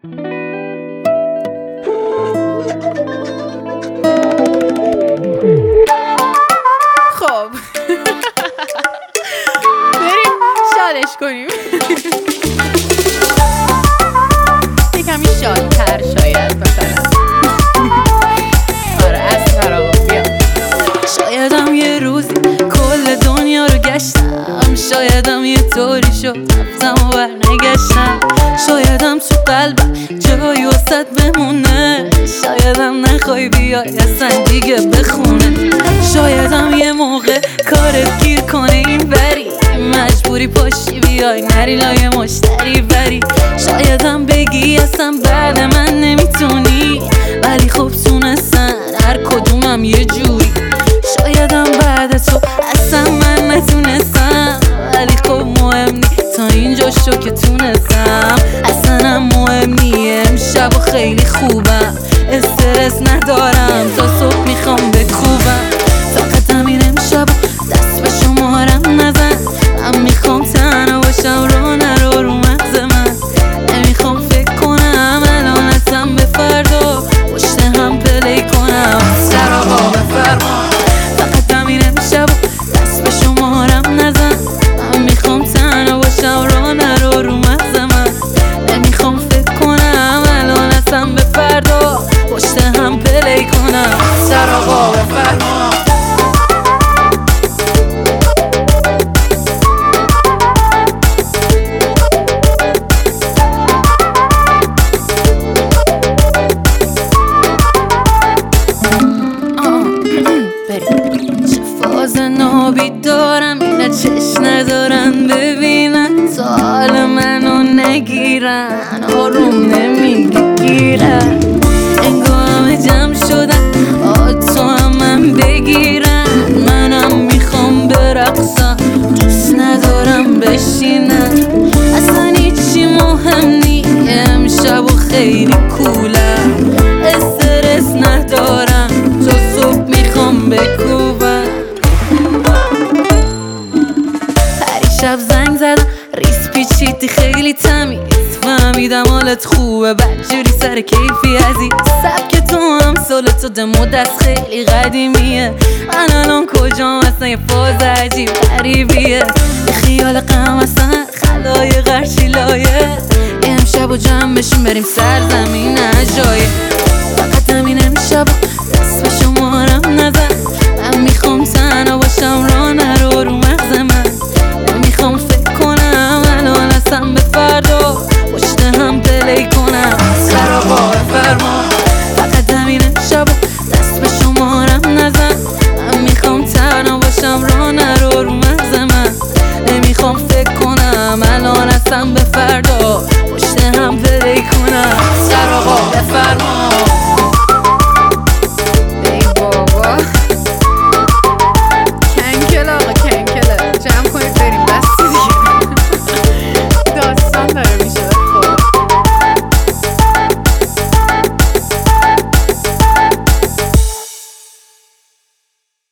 خب بریم شادش کنیم یه کمی شادتر شاید مثلا آره از فراغ بیا. شایدم یه روزی کل دنیا رو گشتم، شایدم یه طوری شد رفتم و برنگشتم، شایدم تو قلبم جایی واسط بمونه، شایدم نخوای بیای اصلا دیگه بخونه، شایدم یه موقع کارت گیر کنه این بری مجبوری پاشی بیای نری لای مشتری بری، شایدم بگی اصلا بعد من نمیتونی ولی خب تونستن هر کدومم یه جوری، شایدم بعد تو اصلا من نتونستم ولی خب مهم نی تا اینجا شو که تونستم، اصلا هم مهم نی امشب و خیلی خوبم استرس ندارم تا صبح میخوام بکوبم، فقط همین امشب دست به شمارم نزن، من میخوام تنها باشم رو نرو رو مغز من، نمیخوام فکر کنم الان اصلا به فردا پشت هم پلی کنم سر آقا بفرما، فقط همین امشب دست به شمارم نزن، من میخوام تنها باشم رو نرو رو مغز من، نمیخوام فکر کنم الان اصلا به فردا پشت هم پلی کنم سر آقا بفرما. چه فاز نابی دارم اینا چش ندارن ببینن تا حال منو نگیرن آروم نمیگیرن انگار همه جمع شدن تو هم من بگیرن، منم میخوام برقصم دوست ندارم بشینن، اصلا هیچی مهم نی امشب و خیلی کولم استرس ندارم تا صبح میخوام بکوبم، پریشب زنگ زدم ریس پیچیدی خیلی تمیز فهمیدم حالت خوبه بدجوری سر کیفی عزیز، سبک تو هم سالت و دمو دست خیلی قدیمیه، من الان کجام اصلا یه فاز عجیب غریبیه، یه خیال غم اصلا خلای غرشی لایه، امشب و جمع بشیم بریم سرزمین عجایه، فقط همین امشب دست به شمارم نزن، من میخوام تنها باشم را نرو رو مغز من، نمیخوام فکر کنم الان اصلا به فردا پشت هم پلی کنم سر آقا بفرما، فقط همین امشب دست به شمارم نزن، من میخوام تنها باشم را